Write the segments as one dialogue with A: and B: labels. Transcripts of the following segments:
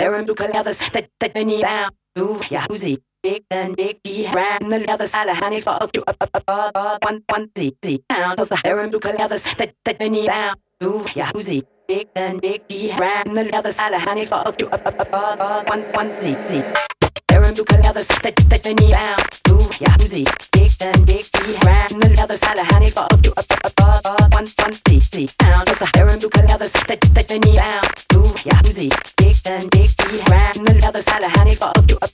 A: Aaron Buka leathers that many down. Move, yeah, whoosy. Big and big, he ran the leathers. Alahani saw up to one D down. Those are Aaron Buka leathers that many down. Move, yeah, whoosy. Big and big, he ran the leathers. Alahani saw up to one D. Aaron Buka leathers that many down. Move, yeah, whoosy. Big and big, he ran the leathers. Alahani saw up to one D down. Those are Aaron Buka leathers that many down. Move, yeah, whoosy. Big and big, he ran the leathers. Alahani saw up to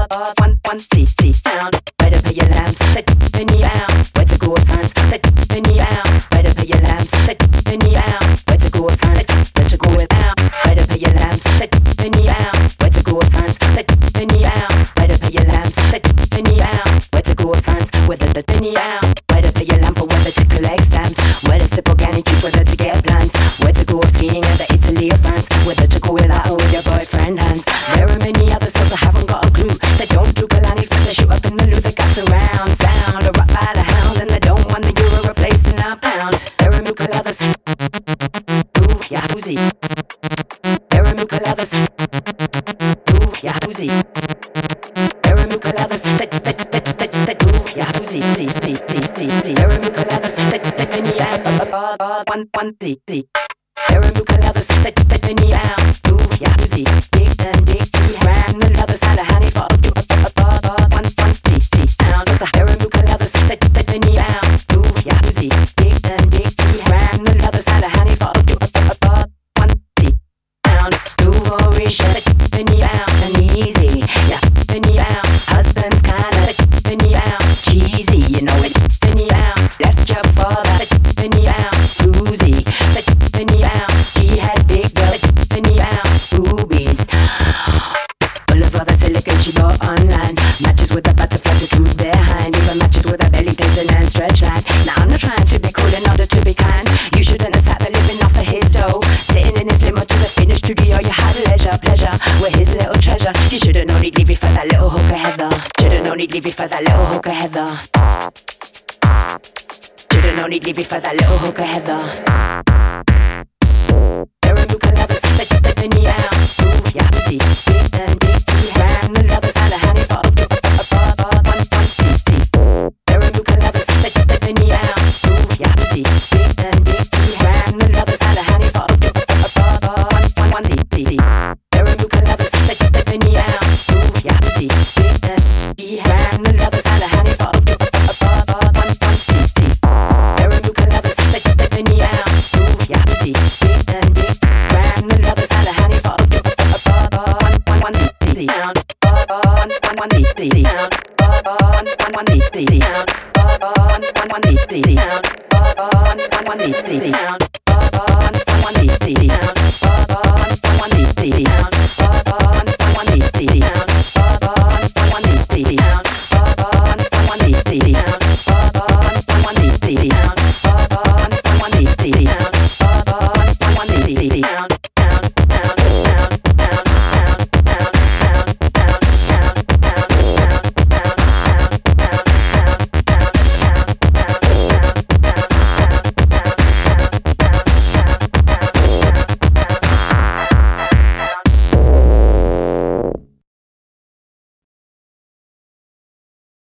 A: one D down. Better pay your lambs that many down. Where to go, sons that many down. Better pay your lambs that many down. Where to go, sons where to go down. Better pay your lambs that many down. Where to go, sons that many down. Better pay your lambs that many down. Where to go, sons whether the many down. Better pay your lamp or whether to collect stamps. Whether to sip organic juice, whether to get plants. Where to go skiing in the Italy or France. Whether to go without or with your boyfriend hands. There are many others so I haven't got a clue. They don't do Kalanis but they shoot up in the loot. They got surround sound a rock by the hound. And they don't want the euro replacing a pound. Aaron Buka leathers. Move, yeah, whoosy. Aaron Buka leathers. Move, yeah, whoosy. Aaron Buka leathers. That move, yeah, whoosy. Aaron Buka leathers. That many out. One D. Aaron Buka leathers. That many out. Move, yeah, whoosy. Big and big. He ran the leathers. Alahani saw up to one D down. Those are Aaron Buka leathers. That many out. Move, yeah, whoosy. Big and big. He ran the leathers. Alahani saw up to one D down. Nouveau riche. That many out. And easy. Yeah, many out. Husband's kinda. Many out. Cheesy, you know it. Many out. Left your father. Many out. Woozy. Many out. He had big butt. Many out. Boobies. Full of other silicone she bought online. Matches with a butterfly to truth behind. Even matches with a belly piercing and stretch lines. Now I'm not trying to be cool in order to be kind. You shouldn't have sat there living off of his dough. Sitting in his limo to the finished studio. You had pleasure with his little treasure. You should've known he'd leave it for that little hooker Heather. Should've known he'd leave it for that little hooker Heather. Should've known he'd leave it for that little hooker Heather. Aaron Buka leathers that many out. Move, yeah, whoosy. Big and big, he ran the leathers. Alahani saw up to one D. Aaron Buka leathers that many out. Move, yeah, whoosy. Big and big, he ran the leathers. Alahani saw up to one D. Aaron Buka leathers that many out. Move, yeah, whoosy. Big and he ran the leathers. Alahani saw up to one D. Aaron Buka leathers that many out. Move, yeah, whoosy. Big and big ran the leathers. Alahani saw up to one D down. One D down. One D down. One D down. One D down.